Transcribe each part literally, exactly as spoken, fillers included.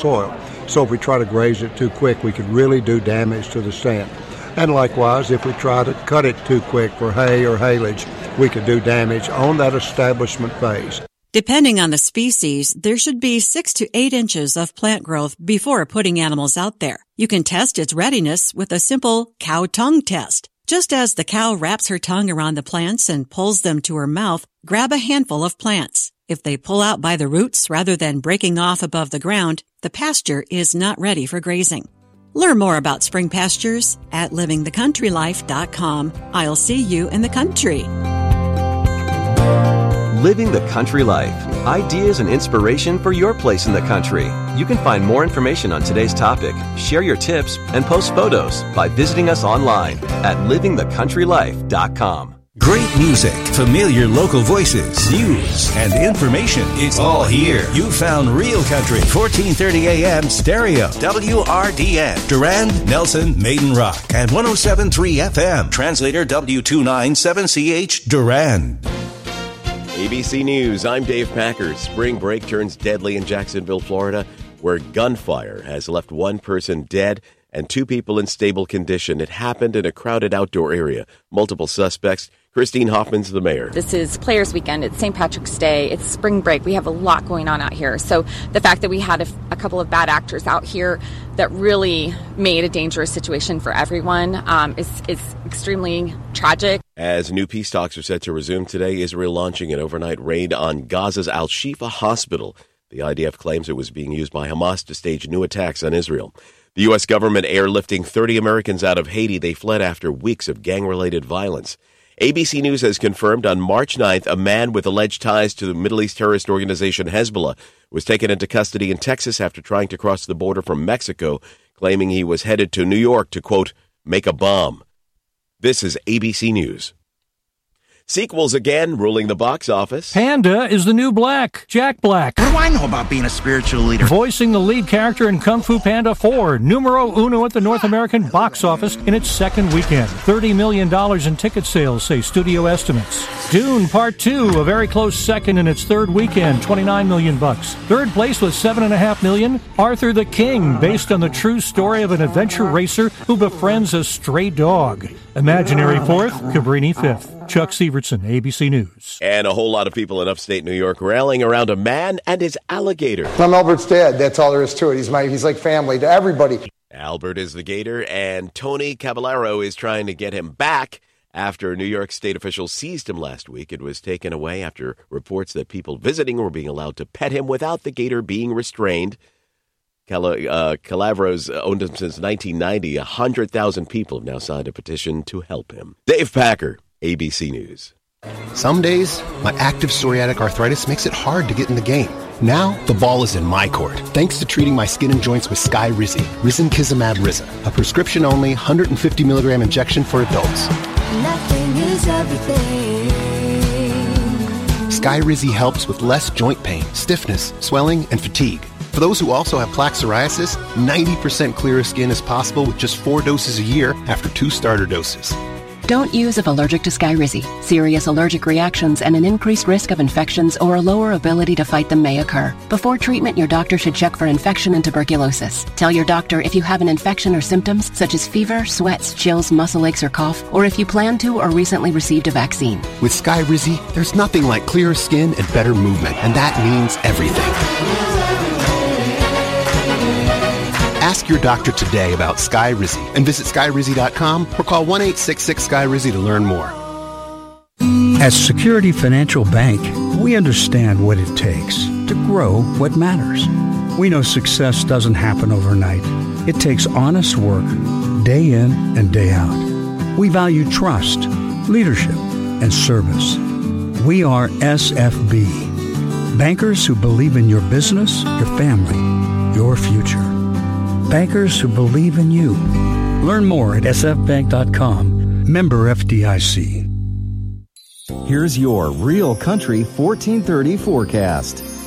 soil. So if we try to graze it too quick, we could really do damage to the stand. And likewise, if we try to cut it too quick for hay or haylage, we could do damage on that establishment phase. Depending on the species, there should be six to eight inches of plant growth before putting animals out there. You can test its readiness with a simple cow tongue test. Just as the cow wraps her tongue around the plants and pulls them to her mouth, grab a handful of plants. If they pull out by the roots rather than breaking off above the ground, the pasture is not ready for grazing. Learn more about spring pastures at living the country life dot com. I'll see you in the country. Living the Country Life. Ideas and inspiration for your place in the country. You can find more information on today's topic, share your tips, and post photos by visiting us online at living the country life dot com. Great music, familiar local voices, news, and information. It's all here. You found Real Country, fourteen thirty a.m. stereo, W R D N, Durand, Nelson, Maiden Rock, and one oh seven point three F M. Translator W two ninety-seven C H, Durand. A B C News, I'm Dave Packer. Spring break turns deadly in Jacksonville, Florida, where gunfire has left one person dead and two people in stable condition. It happened in a crowded outdoor area. Multiple suspects. Christine Hoffman's the mayor. This is Players Weekend. It's Saint Patrick's Day. It's spring break. We have a lot going on out here. So the fact that we had a, a couple of bad actors out here that really made a dangerous situation for everyone um, is, is extremely tragic. As new peace talks are set to resume today, Israel launching an overnight raid on Gaza's Al-Shifa hospital. The I D F claims it was being used by Hamas to stage new attacks on Israel. The U S government airlifting thirty Americans out of Haiti. They fled after weeks of gang-related violence. A B C News has confirmed on March ninth a man with alleged ties to the Middle East terrorist organization Hezbollah was taken into custody in Texas after trying to cross the border from Mexico, claiming he was headed to New York to, quote, make a bomb. This is A B C News. Sequels again ruling the box office. Panda is the new Black, Jack Black. What do I know about being a spiritual leader? Voicing the lead character in Kung Fu Panda four, numero uno at the North American box office in its second weekend. thirty million dollars in ticket sales, say studio estimates. Dune Part two, a very close second in its third weekend, twenty-nine million bucks. Third place with seven point five million. Arthur the King, based on the true story of an adventure racer who befriends a stray dog. Imaginary fourth, Cabrini fifth. Chuck Severson, A B C News. And a whole lot of people in upstate New York rallying around a man and his alligator. I'm Albert's dad. That's all there is to it. He's my, he's like family to everybody. Albert is the gator, and Tony Caballero is trying to get him back after New York state officials seized him last week. It was taken away after reports that people visiting were being allowed to pet him without the gator being restrained. Cal- uh, Calabro's owned him since nineteen ninety. one hundred thousand people have now signed a petition to help him. Dave Packer, A B C News. Some days, my active psoriatic arthritis makes it hard to get in the game. Now, the ball is in my court, thanks to treating my skin and joints with Skyrizi, Risankizumab Riza, a prescription-only one hundred fifty milligram injection for adults. Nothing is everything. Skyrizi helps with less joint pain, stiffness, swelling, and fatigue. For those who also have plaque psoriasis, ninety percent clearer skin is possible with just four doses a year after two starter doses. Don't use if allergic to Skyrizi. Serious allergic reactions and an increased risk of infections or a lower ability to fight them may occur. Before treatment, your doctor should check for infection and tuberculosis. Tell your doctor if you have an infection or symptoms such as fever, sweats, chills, muscle aches, or cough, or if you plan to or recently received a vaccine. With Skyrizi, there's nothing like clearer skin and better movement, and that means everything. Ask your doctor today about Skyrizi and visit Skyrizi dot com or call one eight six six Skyrizi to learn more. At Security Financial Bank, we understand what it takes to grow what matters. We know success doesn't happen overnight. It takes honest work, day in and day out. We value trust, leadership, and service. We are S F B, bankers who believe in your business, your family, your future. Bankers who believe in you. Learn more at S F bank dot com. Member F D I C. Here's your Real Country fourteen thirty forecast.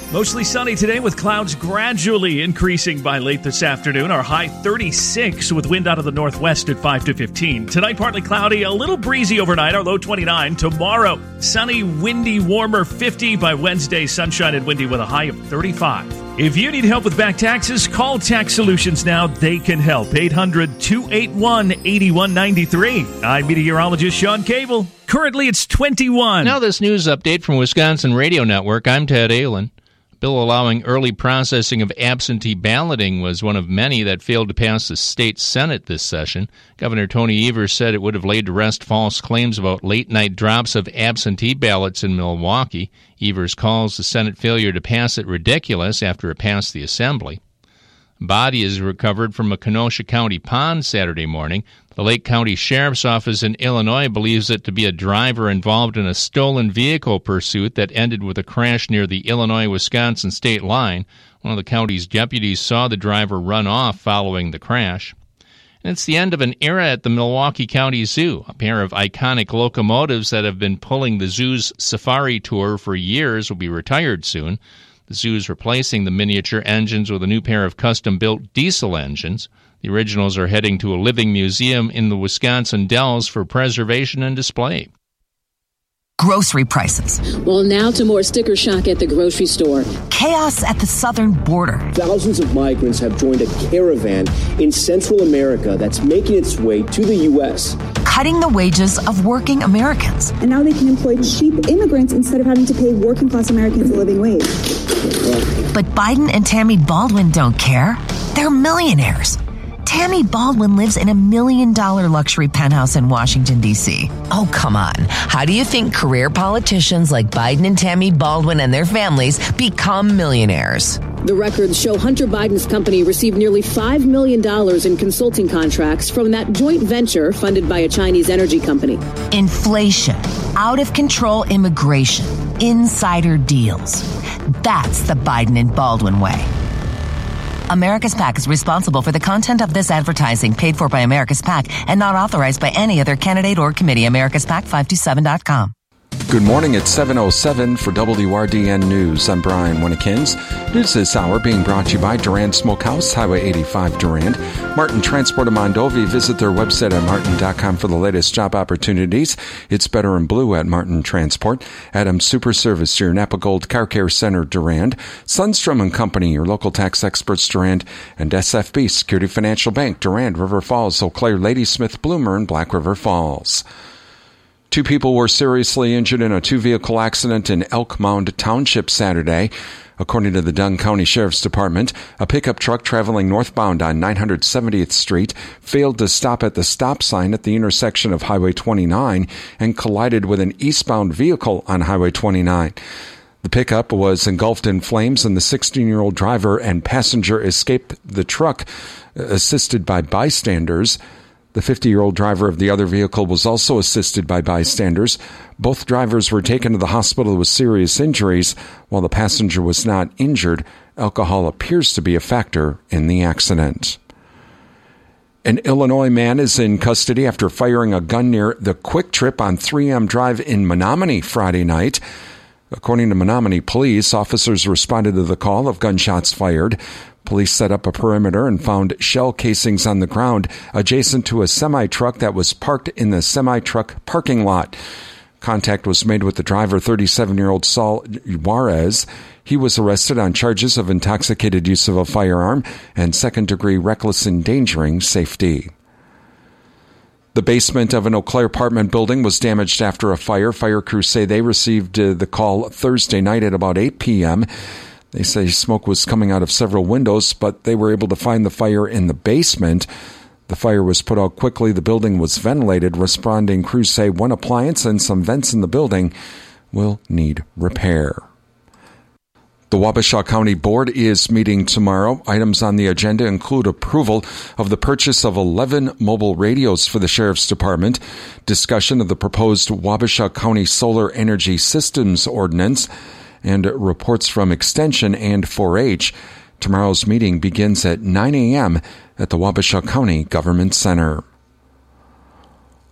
Mostly sunny today with clouds gradually increasing by late this afternoon. Our high thirty-six with wind out of the northwest at five to fifteen. Tonight, partly cloudy, a little breezy overnight, our low twenty-nine. Tomorrow, sunny, windy, warmer fifty. By Wednesday, sunshine and windy with a high of thirty-five. If you need help with back taxes, call Tax Solutions now. They can help. eight hundred, two eight one, eight one nine three. I'm meteorologist Sean Cable. Currently, it's twenty-one. Now this news update from Wisconsin Radio Network. I'm Ted Ahlin. Bill allowing early processing of absentee balloting was one of many that failed to pass the state Senate this session. Governor Tony Evers said it would have laid to rest false claims about late-night drops of absentee ballots in Milwaukee. Evers calls the Senate failure to pass it ridiculous after it passed the Assembly. Body is recovered from a Kenosha County pond Saturday morning. The Lake County Sheriff's Office in Illinois believes it to be a driver involved in a stolen vehicle pursuit that ended with a crash near the Illinois-Wisconsin state line. One of the county's deputies saw the driver run off following the crash. And it's the end of an era at the Milwaukee County Zoo. A pair of iconic locomotives that have been pulling the zoo's safari tour for years will be retired soon. The zoo is replacing the miniature engines with a new pair of custom-built diesel engines. The originals are heading to a living museum in the Wisconsin Dells for preservation and display. Grocery prices. Well, now to more sticker shock at the grocery store. Chaos at the southern border. Thousands of migrants have joined a caravan in Central America that's making its way to the U S. Cutting the wages of working Americans. And now they can employ cheap immigrants instead of having to pay working class Americans a living wage. But Biden and Tammy Baldwin don't care. They're millionaires. Tammy Baldwin lives in a million-dollar luxury penthouse in Washington, D C Oh, come on. How do you think career politicians like Biden and Tammy Baldwin and their families become millionaires? The records show Hunter Biden's company received nearly five million dollars in consulting contracts from that joint venture funded by a Chinese energy company. Inflation, out-of-control immigration, insider deals. That's the Biden and Baldwin way. America's PAC is responsible for the content of this advertising, paid for by America's PAC and not authorized by any other candidate or committee. America's PAC five two seven dot com. Good morning. It's seven oh seven for W R D N News. I'm Brian Winnekins. News this hour being brought to you by Durand Smokehouse, Highway eighty-five, Durand. Martin Transport of Mondovi. Visit their website at martin dot com for the latest job opportunities. It's better in blue at Martin Transport. Adams Super Service, your Napa Gold Car Care Center, Durand. Sundstrom and Company, your local tax experts, Durand. And S F B, Security Financial Bank, Durand, River Falls, Eau Claire, Ladysmith, Bloomer, and Black River Falls. Two people were seriously injured in a two-vehicle accident in Elk Mound Township Saturday. According to the Dunn County Sheriff's Department, a pickup truck traveling northbound on nine hundred seventieth Street failed to stop at the stop sign at the intersection of Highway twenty-nine and collided with an eastbound vehicle on Highway twenty-nine. The pickup was engulfed in flames, and the sixteen-year-old driver and passenger escaped the truck, assisted by bystanders. The fifty-year-old driver of the other vehicle was also assisted by bystanders. Both drivers were taken to the hospital with serious injuries, while the passenger was not injured. Alcohol appears to be a factor in the accident. An Illinois man is in custody after firing a gun near the Quick Trip on three M Drive in Menominee Friday night. According to Menominee police, officers responded to the call of gunshots fired. Police set up a perimeter and found shell casings on the ground adjacent to a semi-truck that was parked in the semi-truck parking lot. Contact was made with the driver, thirty-seven-year-old Saul Juarez. He was arrested on charges of intoxicated use of a firearm and second-degree reckless endangering safety. The basement of an Eau Claire apartment building was damaged after a fire. Fire crews say they received uh, the call Thursday night at about eight p.m. They say smoke was coming out of several windows, but they were able to find the fire in the basement. The fire was put out quickly. The building was ventilated. Responding crews say one appliance and some vents in the building will need repair. The Wabasha County Board is meeting tomorrow. Items on the agenda include approval of the purchase of eleven mobile radios for the Sheriff's Department, discussion of the proposed Wabasha County Solar Energy Systems Ordinance, and reports from Extension and four H. Tomorrow's meeting begins at nine a.m. at the Wabasha County Government Center.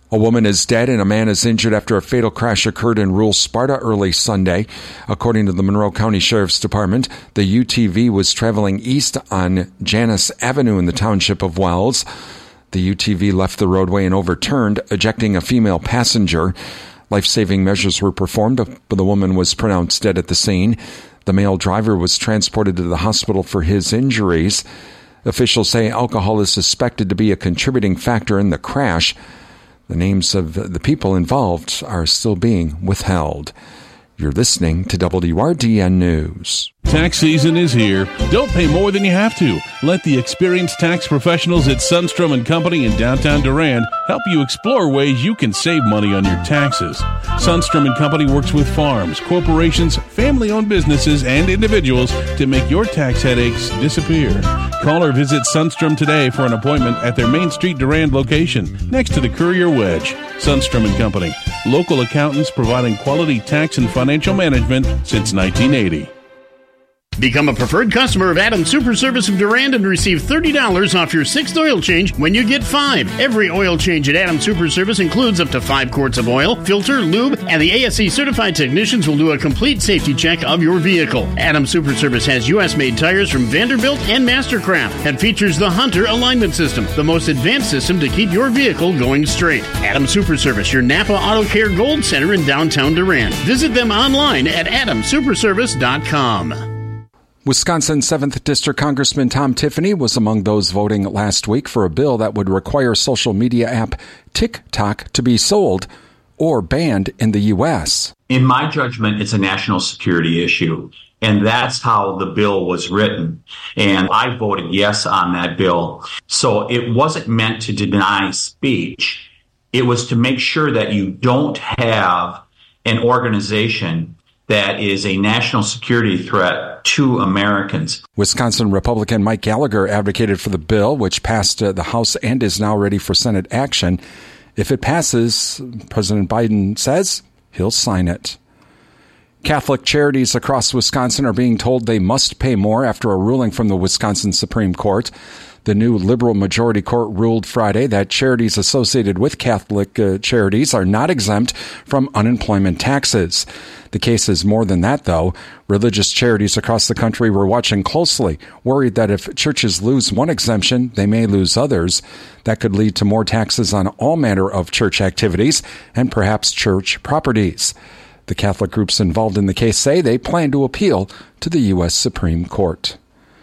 A woman is dead and a man is injured after a fatal crash occurred in rural Sparta early Sunday. According to the Monroe County Sheriff's Department, the U T V was traveling east on Janus Avenue in the township of Wells. The U T V left the roadway and overturned, ejecting a female passenger. Life-saving measures were performed, but the woman was pronounced dead at the scene. The male driver was transported to the hospital for his injuries. Officials say alcohol is suspected to be a contributing factor in the crash. The names of the people involved are still being withheld. You're listening to W R D N News. Tax season is here. Don't pay more than you have to. Let the experienced tax professionals at Sundstrom and Company in downtown Durand help you explore ways you can save money on your taxes. Sundstrom and Company works with farms, corporations, family-owned businesses, and individuals to make your tax headaches disappear. Call or visit Sundstrom today for an appointment at their Main Street Durand location next to the Courier Wedge. Sundstrom and Company, local accountants providing quality tax and financial management since nineteen eighty. Become a preferred customer of Adams Super Service of Durand and receive thirty dollars off your sixth oil change when you get five. Every oil change at Adams Super Service includes up to five quarts of oil, filter, lube, and the A S C certified technicians will do a complete safety check of your vehicle. Adams Super Service has U S-made tires from Vanderbilt and Mastercraft and features the Hunter alignment system, the most advanced system to keep your vehicle going straight. Adams Super Service, your Napa Auto Care Gold Center in downtown Durand. Visit them online at adams super service dot com. Wisconsin seventh District Congressman Tom Tiffany was among those voting last week for a bill that would require social media app TikTok to be sold or banned in the U S. In my judgment, it's a national security issue, and that's how the bill was written. And I voted yes on that bill. So it wasn't meant to deny speech. It was to make sure that you don't have an organization that is a national security threat to Americans. Wisconsin Republican Mike Gallagher advocated for the bill, which passed uh, the House and is now ready for Senate action. If it passes, President Biden says he'll sign it. Catholic charities across Wisconsin are being told they must pay more after a ruling from the Wisconsin Supreme Court. The new liberal majority court ruled Friday that charities associated with Catholic uh, charities are not exempt from unemployment taxes. The case is more than that, though. Religious charities across the country were watching closely, worried that if churches lose one exemption, they may lose others. That could lead to more taxes on all manner of church activities and perhaps church properties. The Catholic groups involved in the case say they plan to appeal to the U S Supreme Court.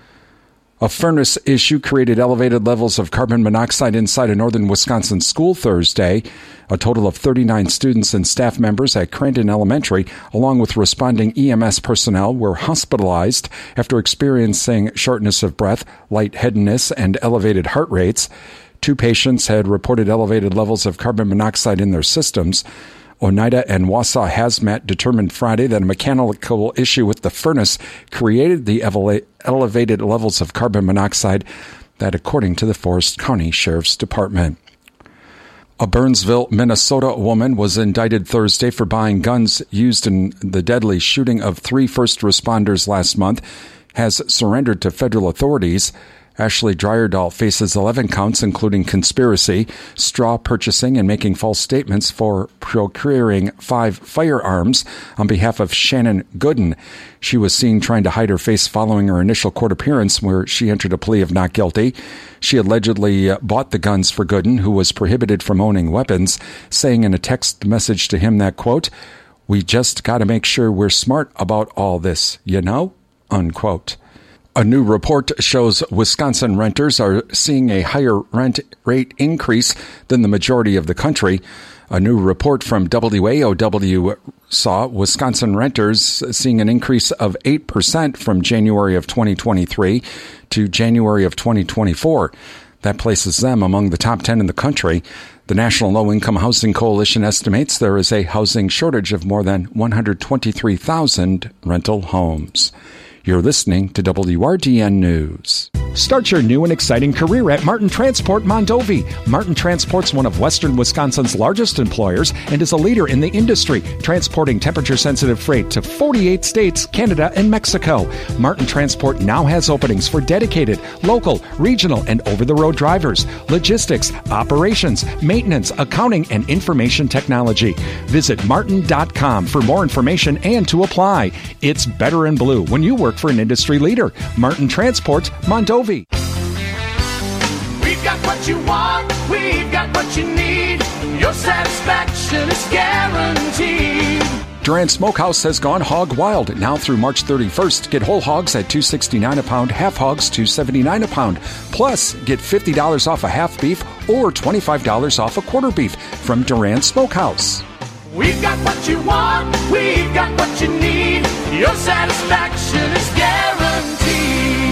A furnace issue created elevated levels of carbon monoxide inside a northern Wisconsin school Thursday. A total of thirty-nine students and staff members at Crandon Elementary, along with responding E M S personnel, were hospitalized after experiencing shortness of breath, lightheadedness, and elevated heart rates. Two patients had reported elevated levels of carbon monoxide in their systems. Oneida and Wausau Hazmat determined Friday that a mechanical issue with the furnace created the elevated levels of carbon monoxide, that according to the Forest County Sheriff's Department. A Burnsville, Minnesota woman was indicted Thursday for buying guns used in the deadly shooting of three first responders last month, has surrendered to federal authorities. Ashley Dryerdahl faces eleven counts, including conspiracy, straw purchasing, and making false statements for procuring five firearms on behalf of Shannon Gooden. She was seen trying to hide her face following her initial court appearance, where she entered a plea of not guilty. She allegedly bought the guns for Gooden, who was prohibited from owning weapons, saying in a text message to him that, quote, "We just got to make sure we're smart about all this, you know?" Unquote. A new report shows Wisconsin renters are seeing a higher rent rate increase than the majority of the country. A new report from W A O W saw Wisconsin renters seeing an increase of eight percent from January of twenty twenty-three to January of twenty twenty-four. That places them among the top ten in the country. The National Low-Income Housing Coalition estimates there is a housing shortage of more than one hundred twenty-three thousand rental homes. You're listening to W R D N News. Start your new and exciting career at Martin Transport Mondovi. Martin Transport's one of Western Wisconsin's largest employers and is a leader in the industry, transporting temperature-sensitive freight to forty-eight states, Canada, and Mexico. Martin Transport now has openings for dedicated, local, regional, and over-the-road drivers, logistics, operations, maintenance, accounting, and information technology. Visit martin dot com for more information and to apply. It's better in blue when you work for an industry leader. Martin Transport Mondovi. We've got what you want, we've got what you need. Your satisfaction is guaranteed. Durant Smokehouse has gone hog wild. Now through March thirty-first, get whole hogs at two dollars and sixty-nine cents a pound, half hogs two dollars and seventy-nine cents a pound. Plus, get fifty dollars off a half beef or twenty-five dollars off a quarter beef from Durant Smokehouse. We've got what you want, we've got what you need. Your satisfaction is guaranteed.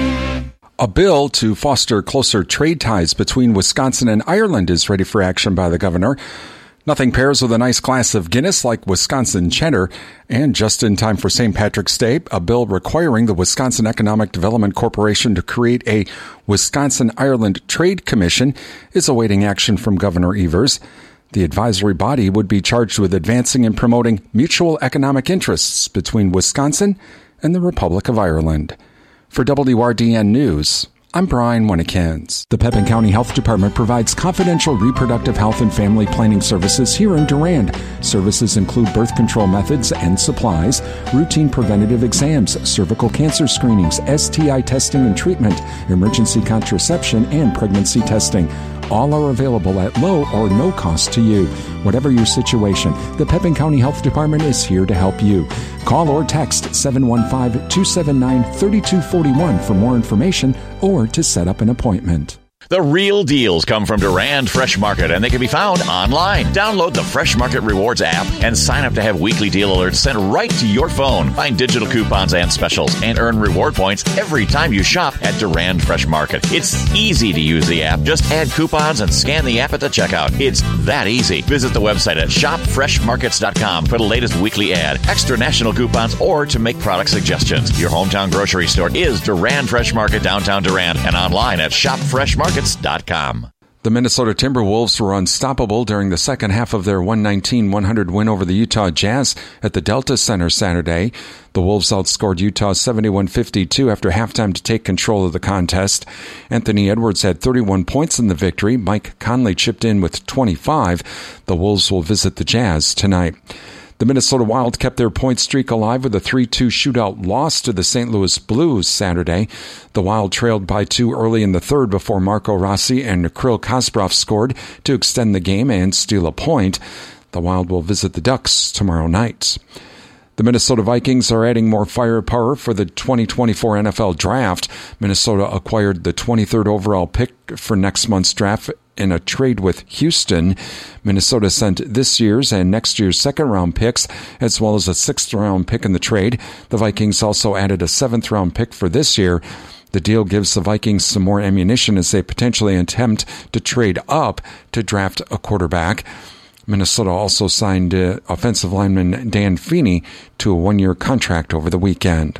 A bill to foster closer trade ties between Wisconsin and Ireland is ready for action by the governor. Nothing pairs with a nice glass of Guinness like Wisconsin cheddar. And just in time for Saint Patrick's Day, a bill requiring the Wisconsin Economic Development Corporation to create a Wisconsin-Ireland Trade Commission is awaiting action from Governor Evers. The advisory body would be charged with advancing and promoting mutual economic interests between Wisconsin and the Republic of Ireland. For W R D N News, I'm Brian Winnekins. The Pepin County Health Department provides confidential reproductive health and family planning services here in Durand. Services include birth control methods and supplies, routine preventative exams, cervical cancer screenings, S T I testing and treatment, emergency contraception, and pregnancy testing. All are available at low or no cost to you. Whatever your situation, the Pepin County Health Department is here to help you. Call or text seven one five, two seven nine, three two four one for more information or to set up an appointment. The real deals come from Durand Fresh Market, and they can be found online. Download the Fresh Market Rewards app and sign up to have weekly deal alerts sent right to your phone. Find digital coupons and specials and earn reward points every time you shop at Durand Fresh Market. It's easy to use the app. Just add coupons and scan the app at the checkout. It's that easy. Visit the website at shop fresh markets dot com for the latest weekly ad, extra national coupons, or to make product suggestions. Your hometown grocery store is Durand Fresh Market, downtown Durand, and online at shop fresh markets dot com. The Minnesota Timberwolves were unstoppable during the second half of their one nineteen one hundred win over the Utah Jazz at the Delta Center Saturday. The Wolves outscored Utah seventy-one fifty-two after halftime to take control of the contest. Anthony Edwards had thirty-one points in the victory. Mike Conley chipped in with twenty-five. The Wolves will visit the Jazz tonight. The Minnesota Wild kept their point streak alive with a three two shootout loss to the Saint Louis Blues Saturday. The Wild trailed by two early in the third before Marco Rossi and Kirill Kasparov scored to extend the game and steal a point. The Wild will visit the Ducks tomorrow night. The Minnesota Vikings are adding more firepower for the twenty twenty-four N F L Draft. Minnesota acquired the twenty-third overall pick for next month's draft in a trade with Houston. Minnesota sent this year's and next year's second-round picks, as well as a sixth-round pick in the trade. The Vikings also added a seventh-round pick for this year. The deal gives the Vikings some more ammunition as they potentially attempt to trade up to draft a quarterback. Minnesota also signed uh, offensive lineman Dan Feeney to a one-year contract over the weekend.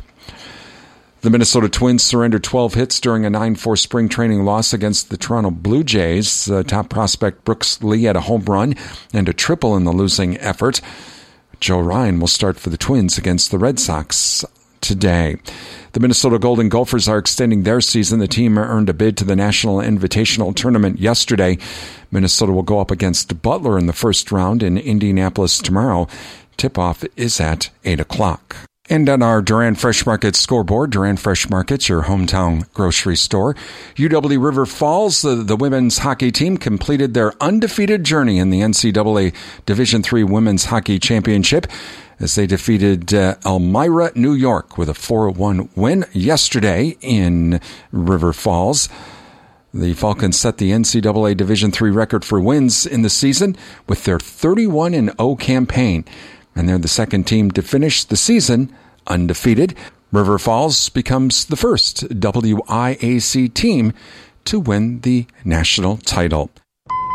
The Minnesota Twins surrendered twelve hits during a nine four spring training loss against the Toronto Blue Jays. Uh, top prospect Brooks Lee had a home run and a triple in the losing effort. Joe Ryan will start for the Twins against the Red Sox today. The Minnesota Golden Gophers are extending their season. The team earned a bid to the National Invitational Tournament yesterday. Minnesota will go up against Butler in the first round in Indianapolis tomorrow. Tip-off is at eight o'clock. And on our Durand Fresh Market scoreboard, Durand Fresh Market, your hometown grocery store, U W River Falls, the, the women's hockey team, completed their undefeated journey in the N C double A Division three Women's Hockey Championship as they defeated uh, Elmira, New York, with a four one win yesterday in River Falls. The Falcons set the N C double A Division three record for wins in the season with their thirty-one and oh campaign. And they're the second team to finish the season undefeated. River Falls becomes the first W I A C team to win the national title.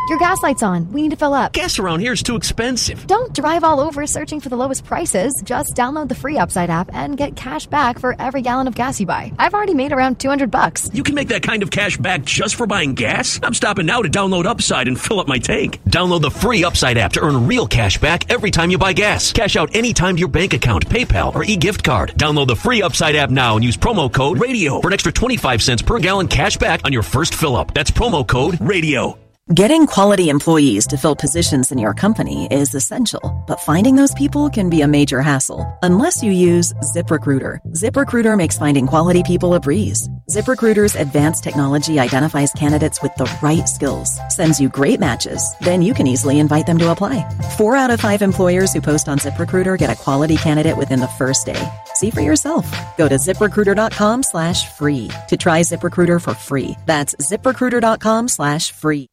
Your gas light's on. We need to fill up. Gas around here is too expensive. Don't drive all over searching for the lowest prices. Just download the free Upside app and get cash back for every gallon of gas you buy. I've already made around two hundred bucks. You can make that kind of cash back just for buying gas? I'm stopping now to download Upside and fill up my tank. Download the free Upside app to earn real cash back every time you buy gas. Cash out anytime to your bank account, PayPal, or e-gift card. Download the free Upside app now and use promo code RADIO for an extra twenty-five cents per gallon cash back on your first fill up. That's promo code RADIO. Getting quality employees to fill positions in your company is essential, but finding those people can be a major hassle unless you use ZipRecruiter. ZipRecruiter makes finding quality people a breeze. ZipRecruiter's advanced technology identifies candidates with the right skills, sends you great matches, then you can easily invite them to apply. Four out of five employers who post on ZipRecruiter get a quality candidate within the first day. See for yourself. Go to ZipRecruiter.com slash free to try ZipRecruiter for free. That's ZipRecruiter.com slash free.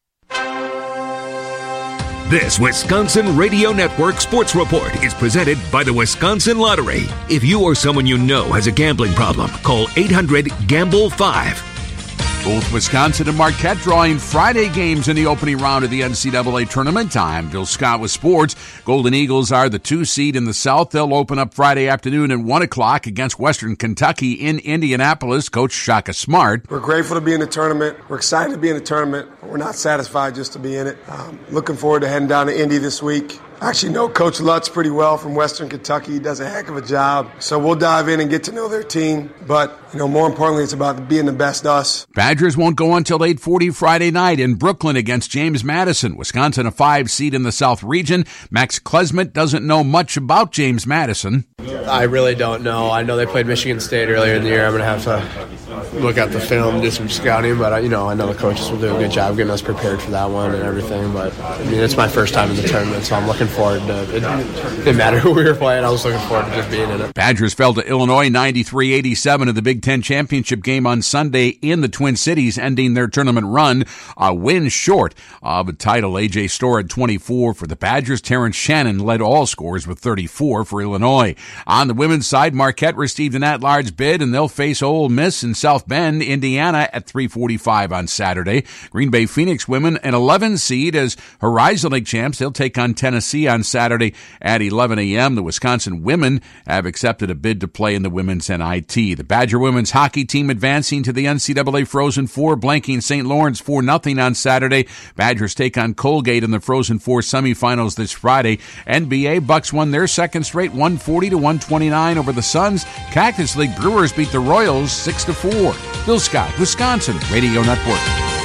This Wisconsin Radio Network Sports Report is presented by the Wisconsin Lottery. If you or someone you know has a gambling problem, call eight hundred gamble five. Both Wisconsin and Marquette drawing Friday games in the opening round of the N C double A tournament. I'm Bill Scott with sports. Golden Eagles are the two seed in the South. They'll open up Friday afternoon at one o'clock against Western Kentucky in Indianapolis. Coach Shaka Smart. We're grateful to be in the tournament. We're excited to be in the tournament. We're not satisfied just to be in it. Um, looking forward to heading down to Indy this week. I actually know Coach Lutz pretty well from Western Kentucky. He does a heck of a job. So we'll dive in and get to know their team. But, you know, more importantly, it's about being the best us. Badgers won't go until eight forty Friday night in Brooklyn against James Madison. Wisconsin, a five seed in the South region. Max Klesmet doesn't know much about James Madison. I really don't know. I know they played Michigan State earlier in the year. I'm going to have to look at the film, do some scouting. But, you know, I know the coaches will do a good job getting us prepared for that one and everything. But, I mean, it's my first time in the tournament, so I'm looking forward to it. It didn't matter who we were playing. I was looking forward to just being in it. Badgers fell to Illinois ninety-three eighty-seven in the Big Ten championship game on Sunday in the Twin Cities, ending their tournament run. A win short of a title. A J Storr had twenty-four for the Badgers. Terrence Shannon led all scores with thirty-four for Illinois. On the women's side, Marquette received an at-large bid, and they'll face Ole Miss in South Bend, Indiana at three forty-five on Saturday. Green Bay Phoenix women, an eleven seed as Horizon League champs. They'll take on Tennessee on Saturday at eleven a.m. The Wisconsin women have accepted a bid to play in the women's N I T. The Badger women's hockey team advancing to the N C double A Frozen Four, blanking Saint Lawrence four nothing on Saturday. Badgers take on Colgate in the Frozen Four semifinals this Friday. N B A Bucks won their second straight one forty to one twenty-nine over the Suns. Cactus League Brewers beat the Royals six to four. Bill Scott, Wisconsin Radio Network.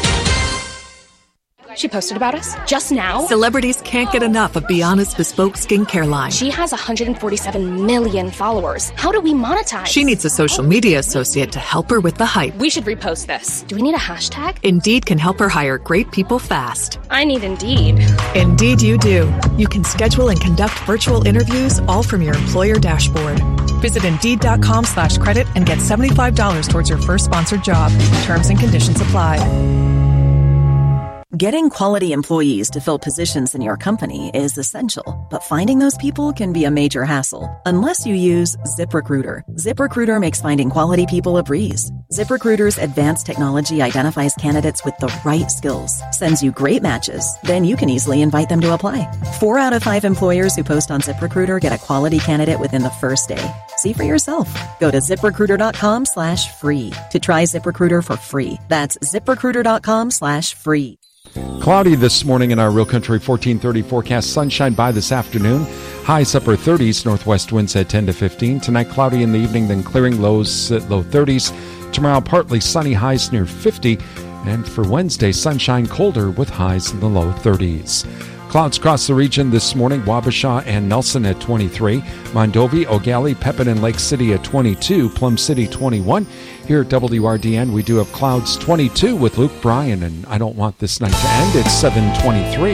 She posted about us just now. Celebrities can't get enough of Biana's bespoke skincare line. She has one hundred forty-seven million followers. How do we monetize? She needs a social media associate to help her with the hype. We should repost this. Do we need a hashtag? Indeed can help her hire great people fast. I need Indeed. Indeed you do. You can schedule and conduct virtual interviews all from your employer dashboard. Visit Indeed.com slash credit and get seventy-five dollars towards your first sponsored job. Terms and conditions apply. Getting quality employees to fill positions in your company is essential, but finding those people can be a major hassle unless you use ZipRecruiter. ZipRecruiter makes finding quality people a breeze. ZipRecruiter's advanced technology identifies candidates with the right skills, sends you great matches, then you can easily invite them to apply. Four out of five employers who post on ZipRecruiter get a quality candidate within the first day. See for yourself. Go to ZipRecruiter.com slash free to try ZipRecruiter for free. That's ZipRecruiter.com slash free. Cloudy this morning in our Real Country fourteen thirty forecast. Sunshine by this afternoon. Highs upper thirties. Northwest winds at ten to fifteen. Tonight cloudy in the evening, then clearing, lows at low thirties. Tomorrow partly sunny, highs near fifty. And for Wednesday, sunshine, colder with highs in the low thirties. Clouds across the region this morning. Wabasha and Nelson at twenty-three. Mondovi, O'Galley, Pepin, and Lake City at twenty-two. Plum City twenty-one. Here at W R D N, we do have clouds twenty-two with Luke Bryan, and I don't want this night to end. It's seven twenty-three.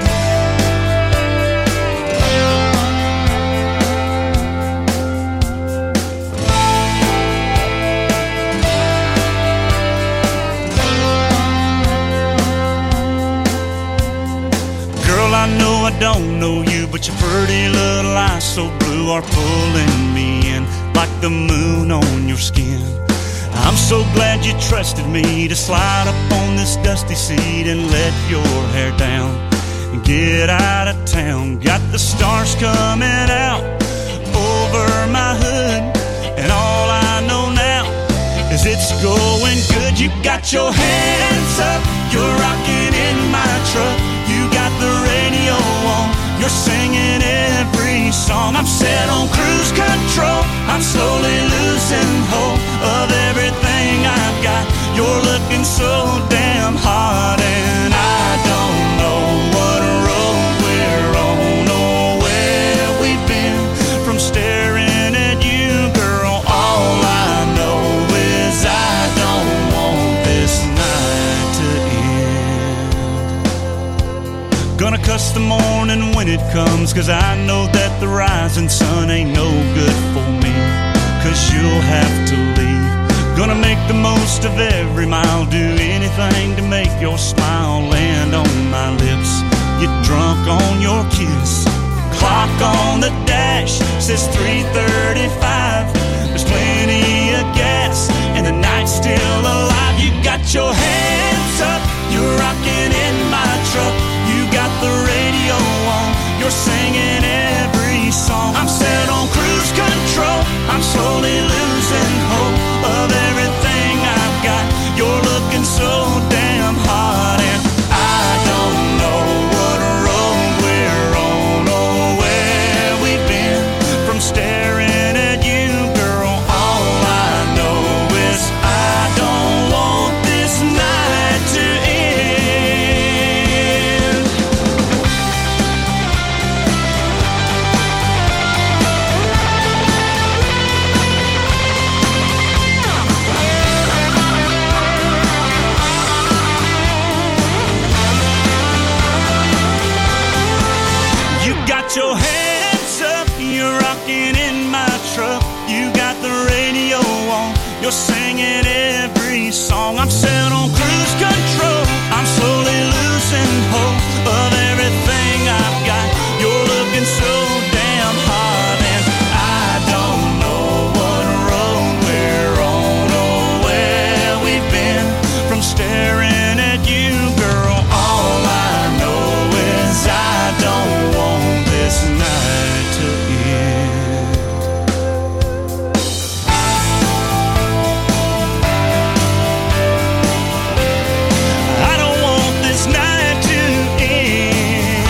I don't know you, but your pretty little eyes so blue are pulling me in like the moon on your skin. I'm so glad you trusted me to slide up on this this dusty seat and let your hair down and get out of town. Got the stars coming out over my hood, and all I know now is it's going good. You got your hands up, you're rocking in my truck. You got the radio on, you're singing every song. I'm set on cruise control, I'm slowly losing hope of everything I've got. You're looking so damn hot, and I don't know what road we're on or where we've been. From staring at you, girl, all I know is I don't want this night to end. Gonna cuss the morning when it comes, 'cause I know that the rising sun ain't no good for me, 'cause you'll have to leave. Gonna make the most of every mile, do anything to make your smile land on my lips. Get drunk on your kiss. Clock on the dash says three thirty-five. There's plenty of gas and the night's still alive. You got your hands up, you're rocking in my truck. You got the radio on, you're singing every song. I'm set on cruise control, I'm slowly losing hope of everything I've got. You're looking so damn hot, and I don't know what road we're on or where we've been. From staring at you, girl, all I know is I don't want this night to end. You got your hands up, you're rocking in my truck. You got the radio on, you're singing every song. I'm set on cruise control, I'm slowly losing hope of everything I've got. You're looking so damn hot, and I don't know what road we're on or where we've been. From staring at you, girl, all I know is I don't want this night to end. I don't want this night to end.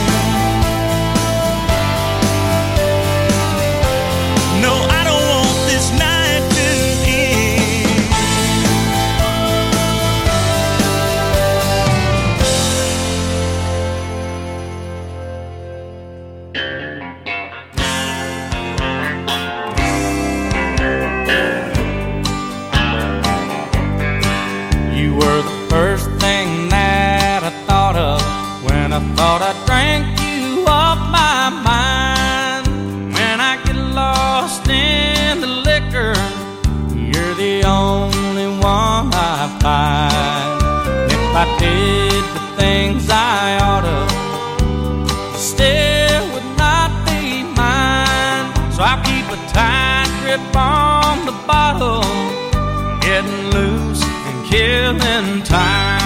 No, I don't want this night to end. You were the first thing that I thought of when I thought I drank you off my mind. When I get lost in the liquor, you're the only one I find. If I did the things I ought to, still would not be mine. So I'll keep a tight grip on the bottle, getting loose and killing time.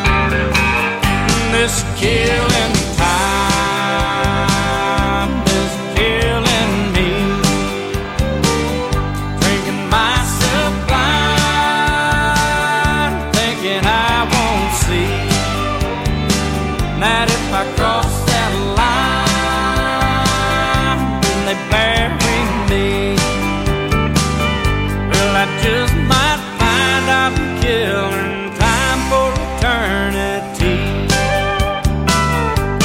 This killing time is killing me. Drinking myself blind, thinking I won't see that if I cross that line, then they bury me. Well, I just might find I'm killing time for eternity.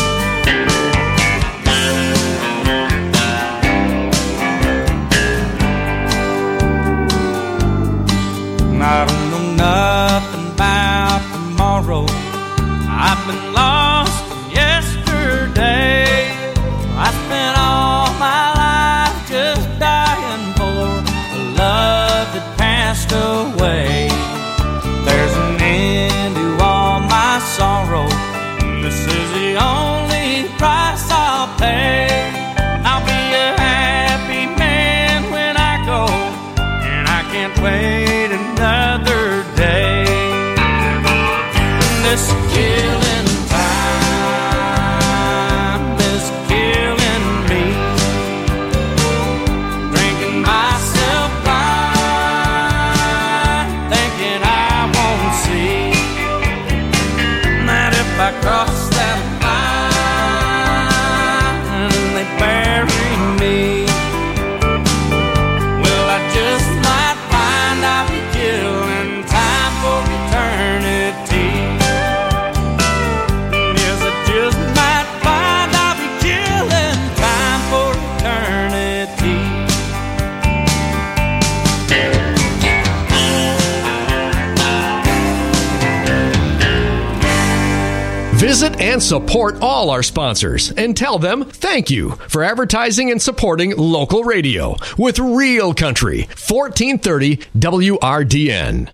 Visit and support all our sponsors and tell them thank you for advertising and supporting local radio with Real Country, fourteen thirty W R D N.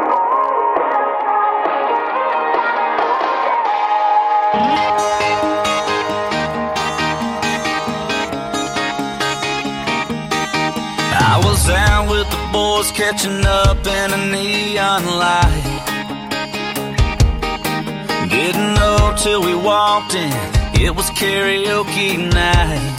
I was out with the boys catching up in a neon light. Didn't know till we walked in, it was karaoke night.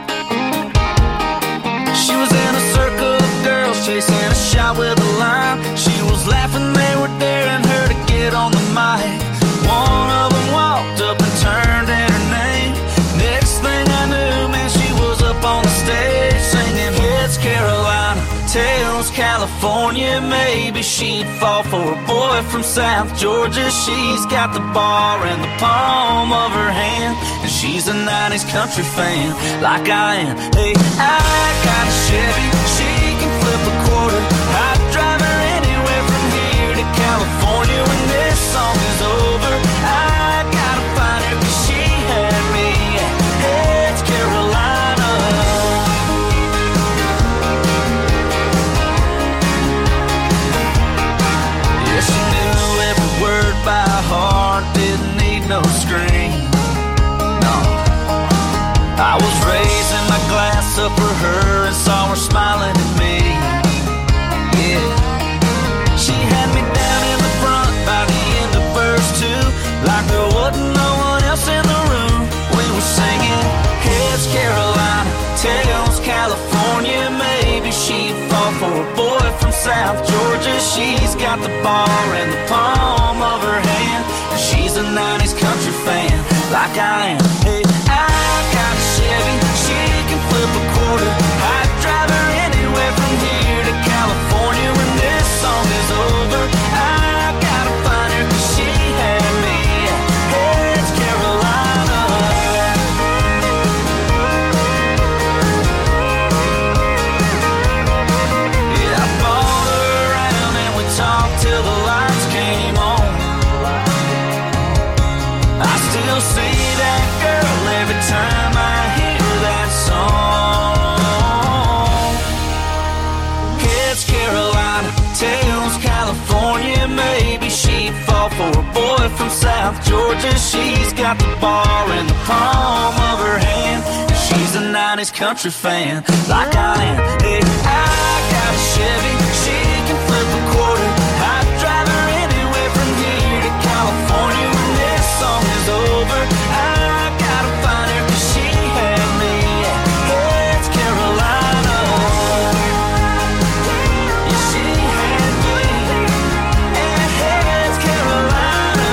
She was in a circle of girls chasing a shot with a line. She was laughing, they were daring her to get on the mic. One of them walked up and turned in her name. Next thing I knew, man, she was up on the stage singing Hits Carolina, Tails California. Maybe she'd fall for a boy from South Georgia. She's got the bar in the palm of her hand, and she's a nineties country fan like I am. Hey, I got a Chevy, she can flip a quarter. I'd drive her anywhere from here to California. When this song is over, I gotta find her, 'cause she had me at Hits Carolina. Yeah, she knew every word by heart, didn't need no screen. No, I was raising my glass up for her and saw her smiling at me. Yeah, she had me down in the front by the end of verse two, like there wasn't no one else in the room. We were singing Hits Carolina, Tails California. Maybe she'd fall for a boy from South Georgia. She's got the bar in the palm of her hand, and she's a nineties country fan like I am. Hey, I got a Chevy, she can flip a quarter. I'd drive her anywhere from here to California. When this song is over, I gotta find her, 'cause she had me at Hits Carolina. Yeah, I bought her around and we talked till the lights came on. I still see that girl every time I hear that song. Hits Carolina, Tails California. Maybe she'd fall for a boy from South Georgia. She's got the bar in the palm of her hand, and she's a nineties country fan like I am. Hey, I got a Chevy, she can flip a quarter. I'd drive her anywhere from here to California. When this song is over, I gotta find her, 'cause she had me at Hits Carolina. Yeah, she had me at Hits Carolina.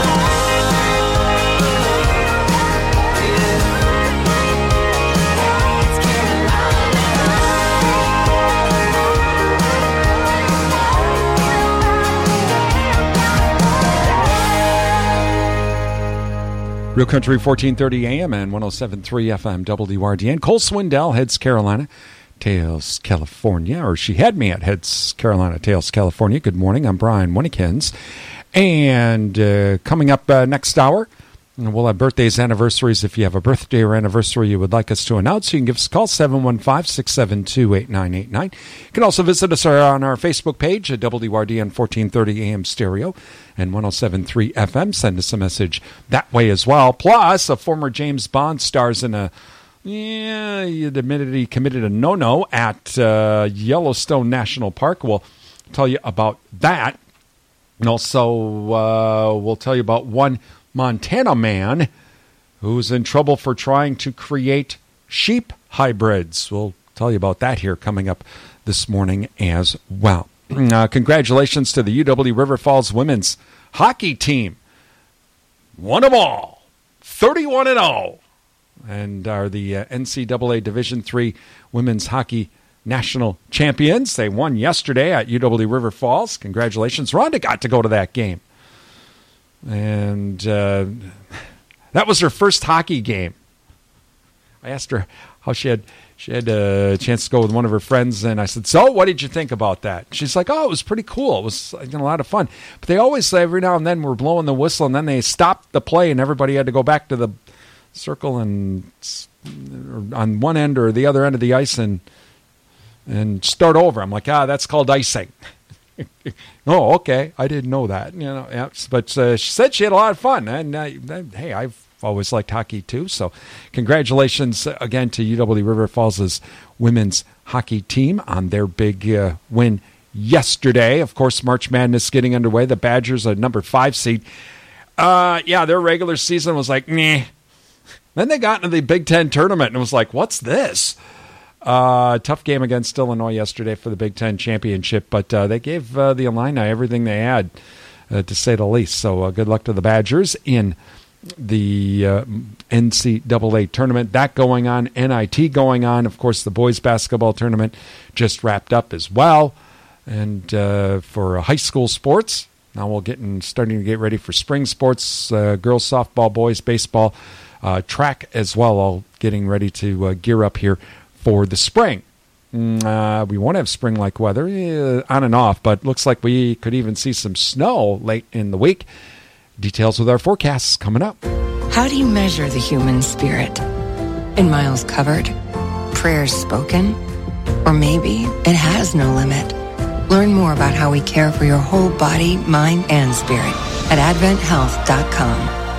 Real Country fourteen thirty A M and one oh seven point three F M W R D N. Cole Swindell, Hits Carolina, Tails California, or she had me at Hits Carolina, Tails California. Good morning, I'm Brian Winnekins. And uh, coming up uh, next hour, we'll have birthdays, anniversaries. If you have a birthday or anniversary you would like us to announce, you can give us a call, seven one five, six seven two, eight nine eight nine. You can also visit us on our Facebook page at W R D N fourteen thirty A M Stereo and one oh seven point three F M. Send us a message that way as well. Plus, a former James Bond stars in a, yeah, he admitted he committed a no-no at uh, Yellowstone National Park. We'll tell you about that. And also, uh, we'll tell you about one Montana man who's in trouble for trying to create sheep hybrids. We'll tell you about that here coming up this morning as well. Uh, congratulations to the U W River Falls women's hockey team. Won them all, thirty-one and oh, and are the uh, N C double A Division three women's hockey national champions. They won yesterday at U W River Falls. Congratulations. Rhonda got to go to that game. And uh, that was her first hockey game. I asked her how she had she had a chance to go with one of her friends, and I said, so what did you think about that? She's like, oh, it was pretty cool. It was you know, a lot of fun. But they always say every now and then we're blowing the whistle, and then they stopped the play, and everybody had to go back to the circle and on one end or the other end of the ice and and start over. I'm like, ah, that's called icing. Oh, okay. I didn't know that. You know, yeah. But uh, she said she had a lot of fun, and uh, hey, I've always liked hockey too. So, congratulations again to U W River Falls' women's hockey team on their big uh, win yesterday. Of course, March Madness getting underway. The Badgers, a number five seed. Uh, yeah, their regular season was like, meh. Then they got into the Big Ten tournament and was like, what's this? Uh, tough game against Illinois yesterday for the Big Ten championship, but uh, they gave uh, the Illini everything they had, uh, to say the least. So uh, good luck to the Badgers in the uh, N C double A tournament. That going on, N I T going on. Of course, the boys basketball tournament just wrapped up as well. And uh, for high school sports, now we're getting starting to get ready for spring sports, uh, girls softball, boys baseball, Uh, track as well, all getting ready to uh, gear up here for the spring. Mm, uh, we won't have spring-like weather, uh, on and off, but looks like we could even see some snow late in the week. Details with our forecasts coming up. How do you measure the human spirit? In miles covered? Prayers spoken? Or maybe it has no limit. Learn more about how we care for your whole body, mind, and spirit at advent health dot com.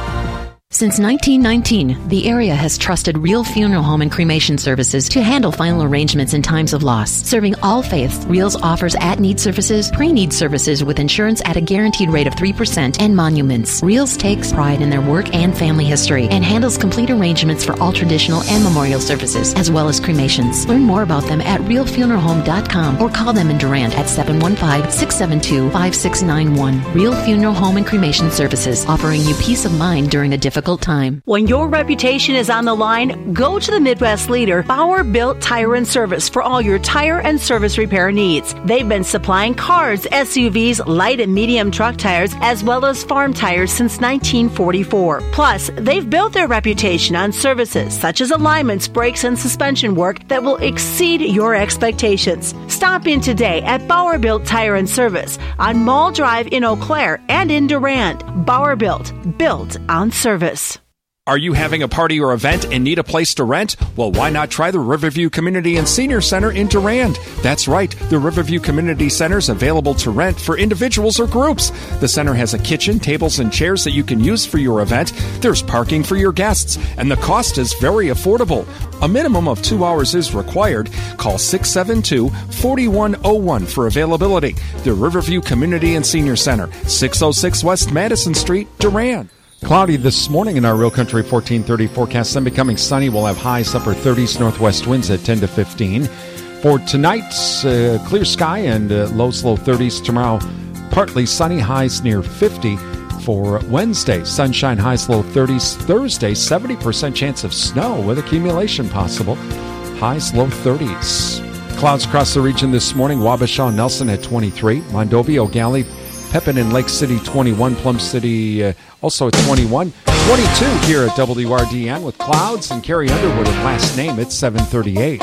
Since nineteen nineteen, the area has trusted Real Funeral Home and Cremation Services to handle final arrangements in times of loss. Serving all faiths, Reals offers at-need services, pre-need services with insurance at a guaranteed rate of three percent, and monuments. Reals takes pride in their work and family history and handles complete arrangements for all traditional and memorial services, as well as cremations. Learn more about them at real funeral home dot com or call them in Durant at seven one five, six seven two, five six nine one. Real Funeral Home and Cremation Services, offering you peace of mind during a difficult time. When your reputation is on the line, go to the Midwest leader, Bauer Built Tire and Service, for all your tire and service repair needs. They've been supplying cars, S U Vs, light and medium truck tires, as well as farm tires since nineteen forty-four. Plus, they've built their reputation on services such as alignments, brakes, and suspension work that will exceed your expectations. Stop in today at Bauer Built Tire and Service on Mall Drive in Eau Claire and in Durand. Bauer Built, built on service. Are you having a party or event and need a place to rent? Well, why not try the Riverview Community and Senior Center in Durand? That's right, the Riverview Community Center is available to rent for individuals or groups. The center has a kitchen, tables, and chairs that you can use for your event. There's parking for your guests, and the cost is very affordable. A minimum of two hours is required. Call six seven two, four one zero one for availability. The Riverview Community and Senior Center, six oh six West Madison Street, Durand. Cloudy this morning in our Real Country fourteen thirty forecast. Then becoming sunny. We'll have highs upper thirties, northwest winds at ten to fifteen. For tonight, uh, clear sky and uh, lows low thirties. Tomorrow, partly sunny, highs near fifty. For Wednesday, sunshine, highs low thirties. Thursday, seventy percent chance of snow with accumulation possible. Highs low thirties. Clouds across the region this morning. Wabasha, Nelson at twenty-three. Mondovi, O'Galley, Pepin and Lake City twenty-one. Plum City uh, also at twenty-one. twenty-two here at W R D N with clouds, and Carrie Underwood at last name at seven thirty-eight.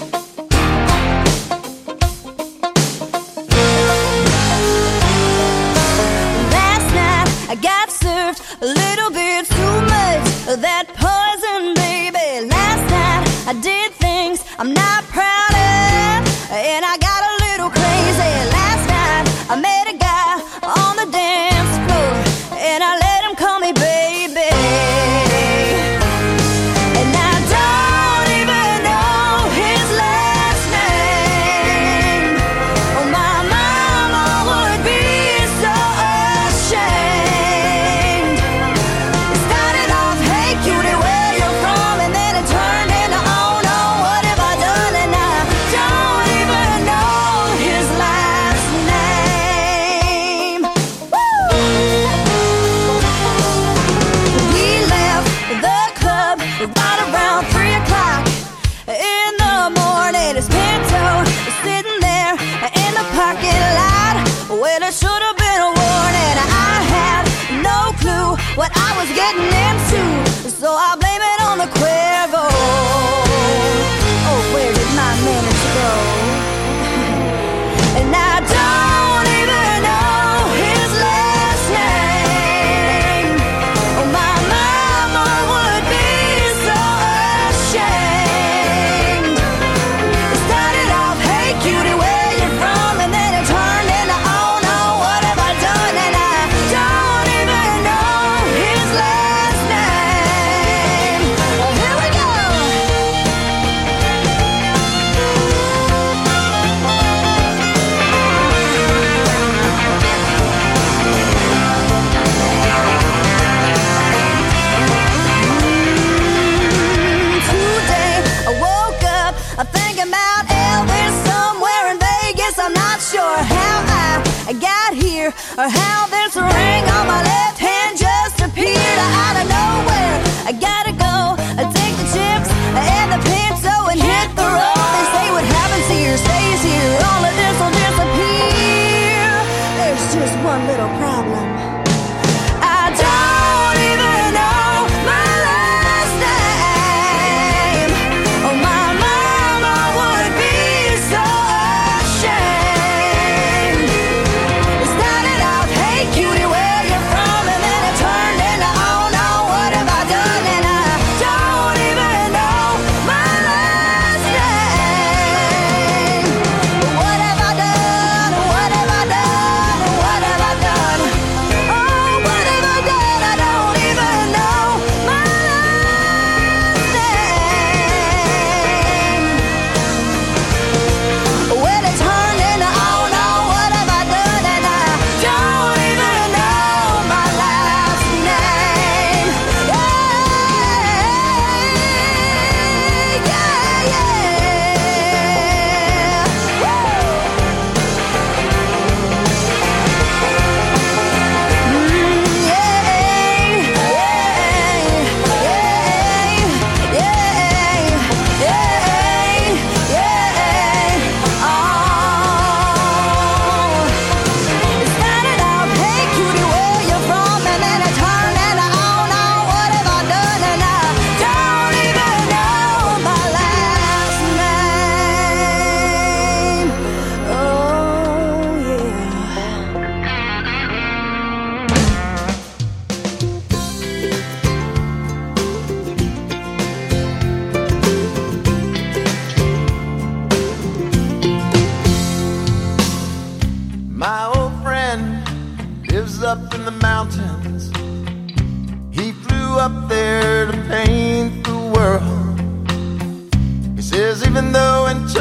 Last night I got served a little bit too much of that poison, baby. Last night I did things I'm not proud of, and I got a little crazy. Last night I met a guy on the dance floor, and I let him call me baby. And I don't even know his last name. Oh, my mama would be so ashamed. It started off, hey cutie, where you from? And then it turned into, oh no, what have I done? And I don't even know his last name. We left the club right around three o'clock in the morning. His Pinto was sitting there in the parking lot. Well, it should have been a warning. I had no clue what I was getting into, so I blame it on the Cuervo. Oh, Cuervo.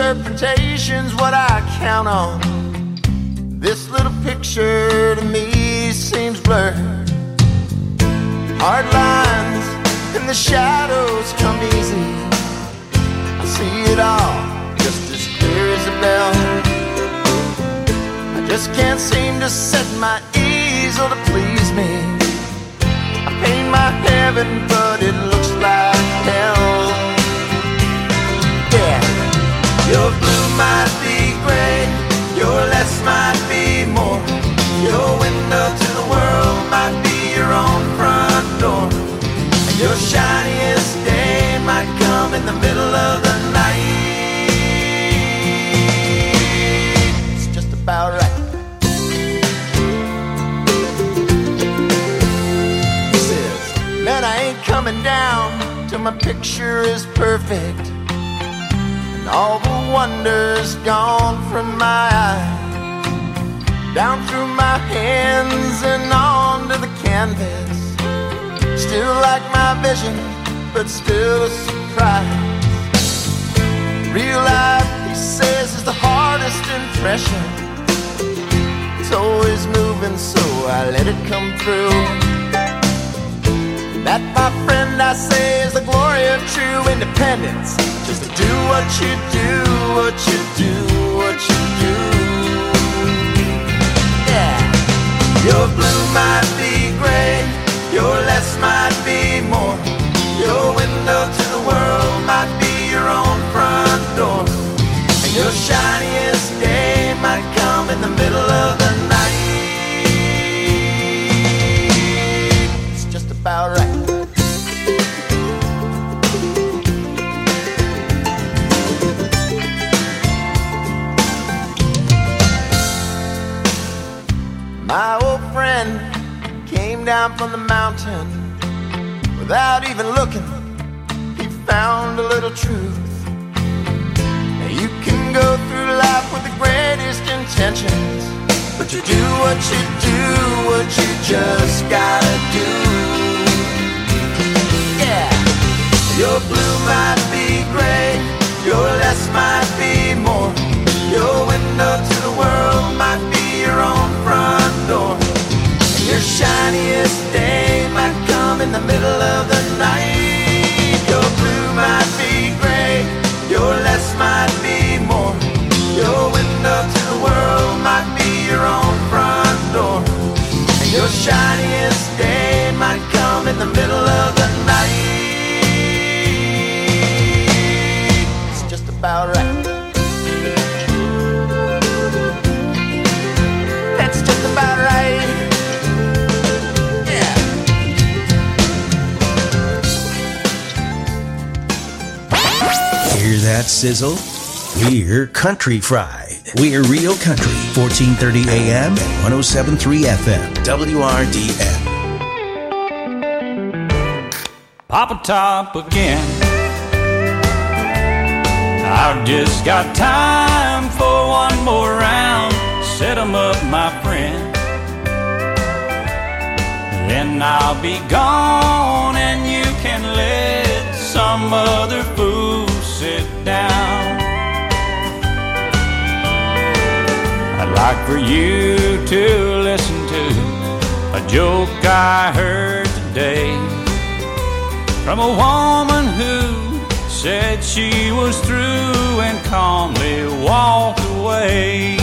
interpretation's what I count on. This little picture to me seems blurred. Hard lines and the shadows come easy. I see it all just as clear as a bell. I just can't seem to set my easel to please me. I paint my heaven, but it looks like hell. Yeah, your blue might be gray, your less might be more. Your window to the world might be your own front door. And your shiniest day might come in the middle of the night. It's just about right. He says, man, I ain't coming down till my picture is perfect. All the wonder's gone from my eyes, down through my hands and onto the canvas. Still like my vision, but still a surprise. Real life, he says, is the hardest impression. It's always moving, so I let it come through. That, my friend, I say, is the glory of true independence. Just to do what you do, what you do, what you do. Yeah. Your blue might be gray, your less might be more. Your window to the world might be your own front door. And your shiniest day might come in the middle of the night. It's just about right. My old friend came down from the mountain. Without even looking, he found a little truth. Now you can go through life with the greatest intentions, but you do what you do, what you just gotta do. Yeah, your blue might be gray, your less might be more. Your window to the world might be your own front door. Your shiniest day might come in the middle of the night. Your blue might be gray, your less might be more. Your window to the world might be your own front door. And your shiniest day might come in the middle of the night. It's just about right. That's just about right. Hear that sizzle? We're Country Fried. We're Real Country, fourteen thirty A M and one oh seven point three F M, W R D N. Papa Top again. I've just got time for one more round. Set 'em up, my friend. Then I'll be gone and you can let some other fool sit down. I'd like for you to listen to a joke I heard today from a woman who said she was through and calmly walked away.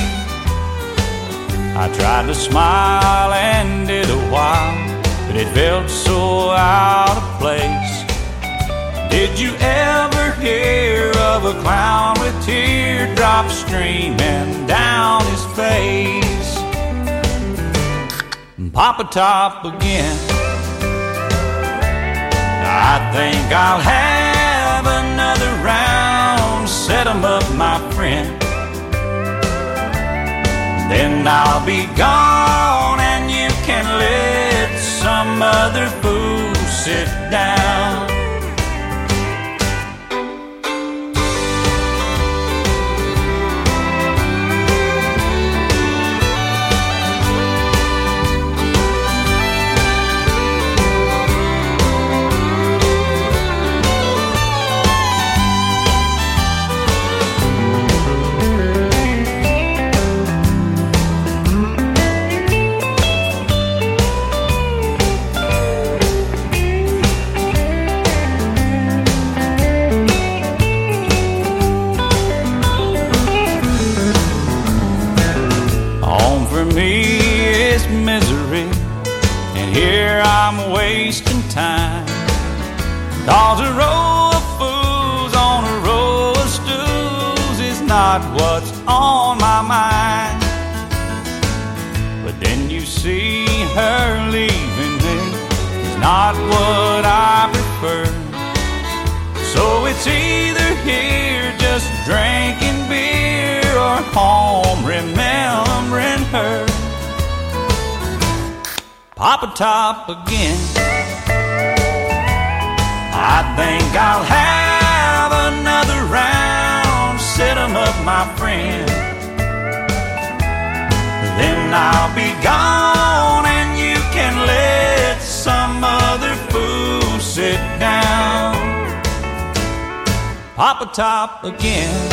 I tried to smile and did a while, but it felt so out of place. Did you ever hear of a clown with teardrops streaming down his face? Papa Top again. I think I'll have another round. Set 'em up, my friend. Then I'll be gone and you can let some other fool sit down. wasting time. Cause a row of fools on a row of stools is not what's on my mind. But then you see her leaving me, it's not what I prefer. So it's either here just drinking beer or home remembering her. Papa Top again. I think I'll have another round, set 'em up, my friend. Then I'll be gone and you can let some other fool sit down. Papa Top again.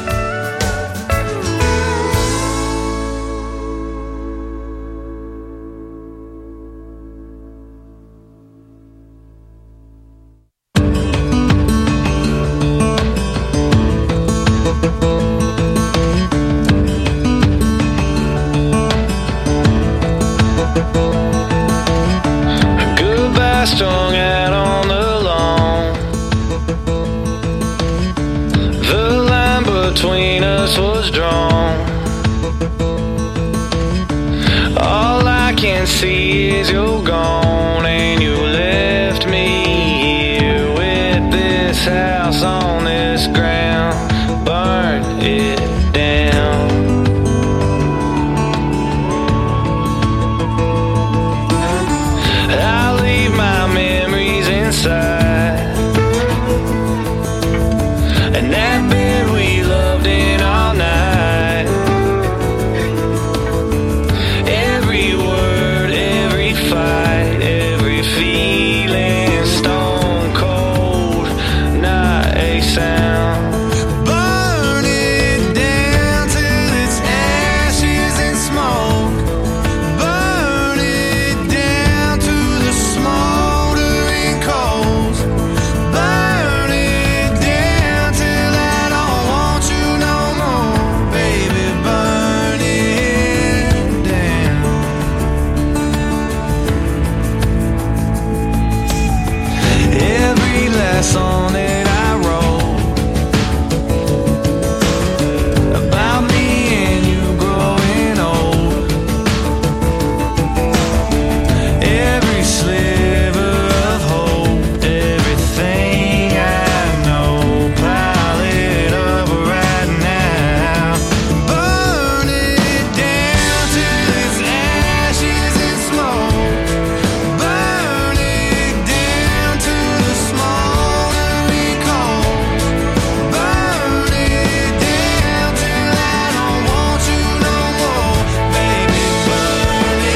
Goodbye strung out on the lawn. The line between us was drawn. All I can see is you're gone, and you left me here with this house on this ground. Burn it down. I'll leave my memories inside, and that bed we loved in all night. Every word, every fight, every feeling, stone cold, not a sound. Burn it down till it's ashes and smoke. Burn it down to the smoldering coals. Burn it down till I don't want you no more, baby. Burn it down. Every last song that I wrote about me and you growing old. Every sliver of hope, everything I know, pile it up right now. Burn it down till it's ashes and smoke. Burn it down to the smoldering coals. Burn it down till I don't want you no more, baby. Burn it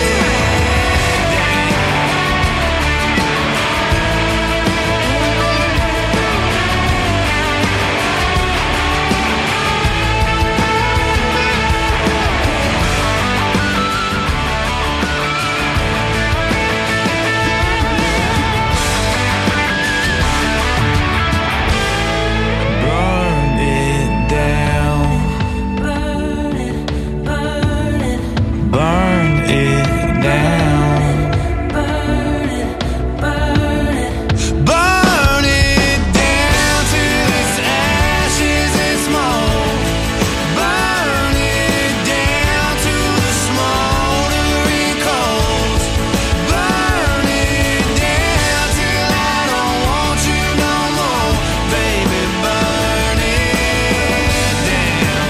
Burn it down. Burn it, burn it. Burn it down. Burn it, burn it. Burn it down till it's ashes and smoke. Burn it down to the smoldering coals. Burn it down till I don't want you no more, baby. Burn it down.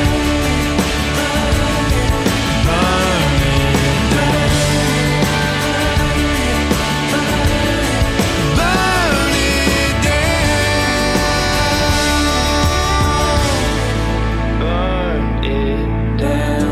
Burn it down. Burn it down.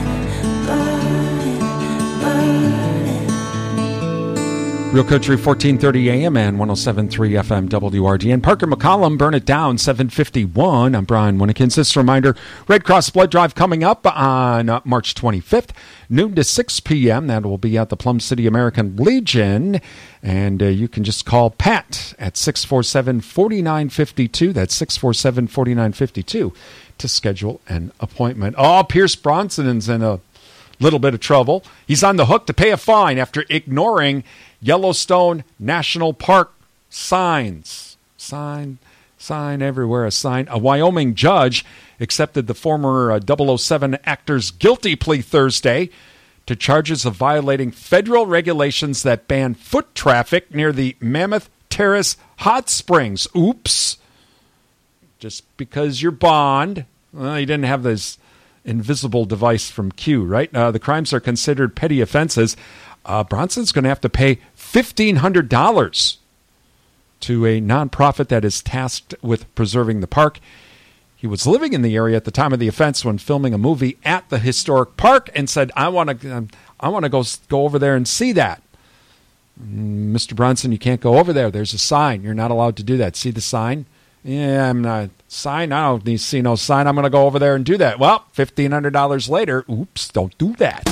Real Country, fourteen thirty A M and one oh seven point three F M W R D N. Parker McCollum, Burn It Down, seven fifty-one. I'm Brian Winnekins. This reminder, Red Cross Blood Drive coming up on uh, March twenty-fifth, noon to six p.m. That will be at the Plum City American Legion. And uh, you can just call Pat at six four seven, four nine five two. That's six four seven, four nine five two to schedule an appointment. Oh, Pierce Bronson's in a little bit of trouble. He's on the hook to pay a fine after ignoring Yellowstone National Park signs. Sign, sign everywhere, a sign. A Wyoming judge accepted the former uh, double oh seven actor's guilty plea Thursday to charges of violating federal regulations that ban foot traffic near the Mammoth Terrace Hot Springs. Oops. Just because you're Bond. Well, he didn't have this invisible device from Q, right? Uh, the crimes are considered petty offenses. Uh, Bronson's going to have to pay fifteen hundred dollars to a nonprofit that is tasked with preserving the park. He was living in the area at the time of the offense when filming a movie at the historic park and said, I want to um, I want to go go over there and see that. Mister Bronson, you can't go over there. There's a sign. You're not allowed to do that. See the sign? Yeah, I'm not. Sign? I don't need to see no sign. I'm going to go over there and do that. Well, fifteen hundred dollars later, oops, don't do that.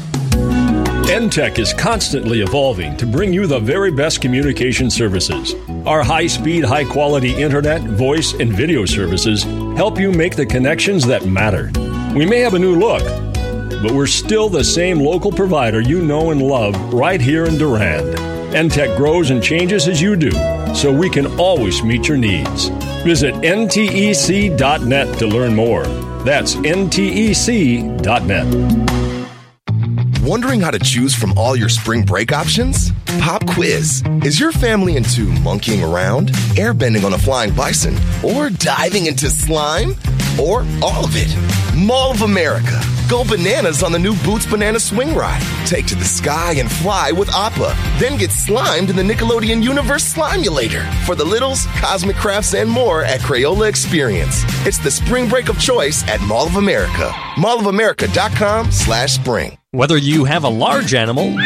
N Tech is constantly evolving to bring you the very best communication services. Our high-speed, high-quality internet, voice, and video services help you make the connections that matter. We may have a new look, but we're still the same local provider you know and love right here in Durand. N Tech grows and changes as you do, so we can always meet your needs. Visit N T E C dot net to learn more. That's N T E C dot net. Wondering how to choose from all your spring break options? Pop quiz. Is your family into monkeying around, airbending on a flying bison, or diving into slime? Or all of it? Mall of America. Go bananas on the new Boots Banana Swing Ride. Take to the sky and fly with Appa. Then get slimed in the Nickelodeon Universe Slimulator. For the littles, cosmic crafts, and more at Crayola Experience. It's the spring break of choice at Mall of America. mall of america dot com slash spring. Whether you have a large animal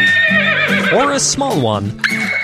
or a small one,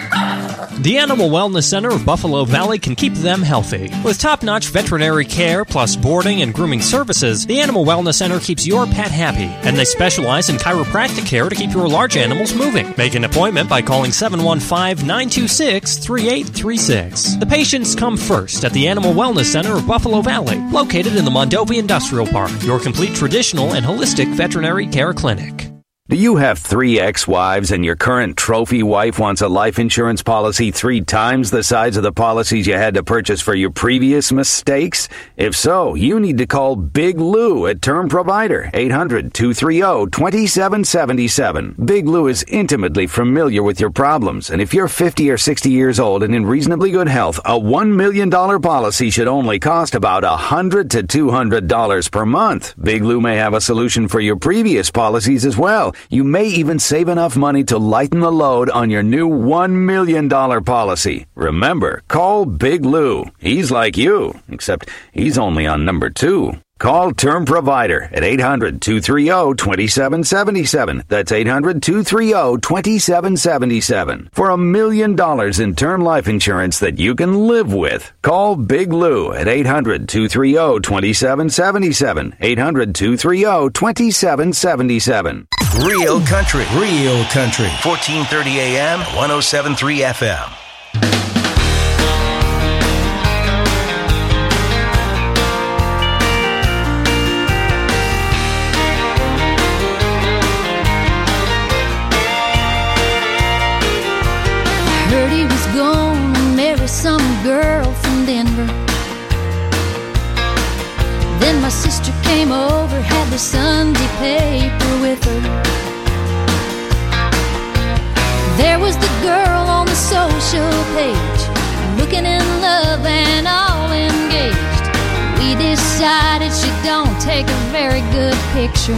the Animal Wellness Center of Buffalo Valley can keep them healthy. With top-notch veterinary care plus boarding and grooming services, the Animal Wellness Center keeps your pet happy, and they specialize in chiropractic care to keep your large animals moving. Make an appointment by calling seven one five, nine two six, three eight three six. The patients come first at the Animal Wellness Center of Buffalo Valley, located in the Mondovi Industrial Park, your complete traditional and holistic veterinary care clinic. Do you have three ex-wives and your current trophy wife wants a life insurance policy three times the size of the policies you had to purchase for your previous mistakes? If so, you need to call Big Lou at Term Provider, eight hundred, two three zero, two seven seven seven. Big Lou is intimately familiar with your problems, and if you're fifty or sixty years old and in reasonably good health, a one million dollars policy should only cost about one hundred to two hundred dollars per month. Big Lou may have a solution for your previous policies as well. You may even save enough money to lighten the load on your new one million dollars policy. Remember, call Big Lou. He's like you, except he's only on number two. Call Term Provider at eight hundred, two three zero, two seven seven seven. That's eight hundred, two three zero, two seven seven seven. For a million dollars in term life insurance that you can live with. Call Big Lou at eight hundred, two three zero, two seven seven seven. eight hundred, two three zero, two seven seven seven. Real country, real country. fourteen thirty A M, one oh seven point three F M. Heard he was gonna marry some girl from Denver. Then my sister came over, had the Sunday paper with her. There was the girl on the social page, looking in love and all engaged. We decided she don't take a very good picture.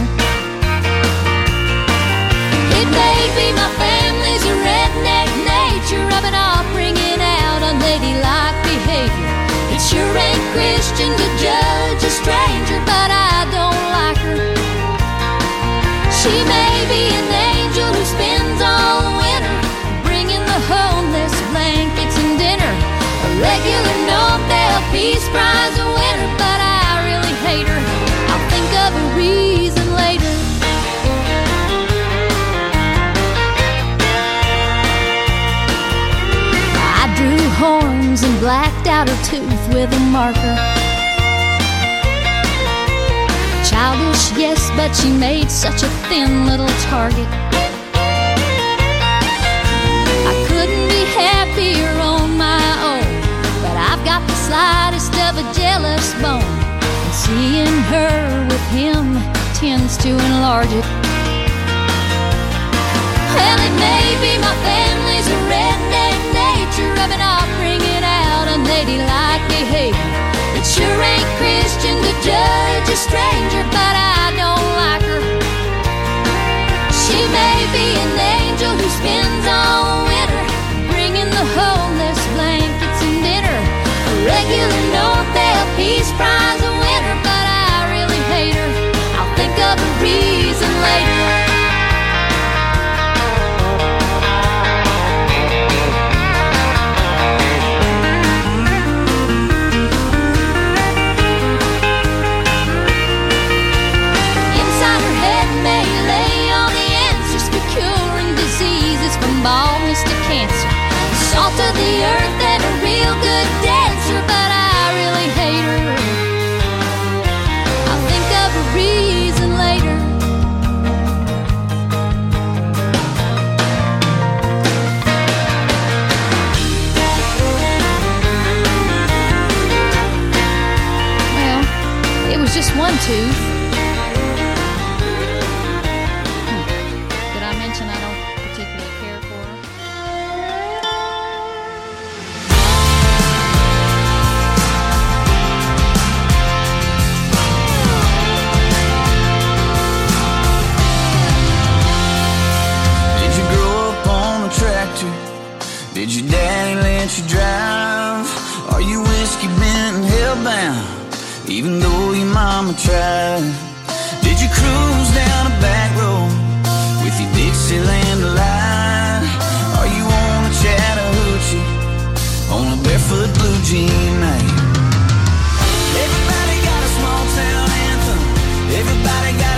It may be my family's a redneck nature of it all, bringing out unladylike behavior. It sure ain't Christian to judge a stranger, but I don't like her. She may be an angel who spends all winter bringing the homeless blankets and dinner. A regular Nobel Peace Prize winner, but I really hate her. I'll think of a reason later. I drew horns and blacked out her tooth with a marker. Childish, yes, but she made such a thin little target. I slightest of a jealous bone, and seeing her with him tends to enlarge it. Well, it may be my family's a redneck nature, rubbing off, bringing out unladylike behavior. It sure ain't Christian to judge a stranger, but I don't like her. She may be an angel who spends all winter bringing the homeless blankets and dinner. A regular Nobel Peace Prize winner, but I really hate her. I'll think of a reason later. Baldness to cancer, salt of the earth and a real good dancer, but I really hate her. I'll think of a reason later. Well, it was just one tooth. Did your daddy let you drive? Are you whiskey bent and hellbound, even though your mama tried? Did you cruise down a back road with your Dixieland delight? Are you on a Chattahoochee on a barefoot blue jean night? Everybody got a small town anthem. Everybody got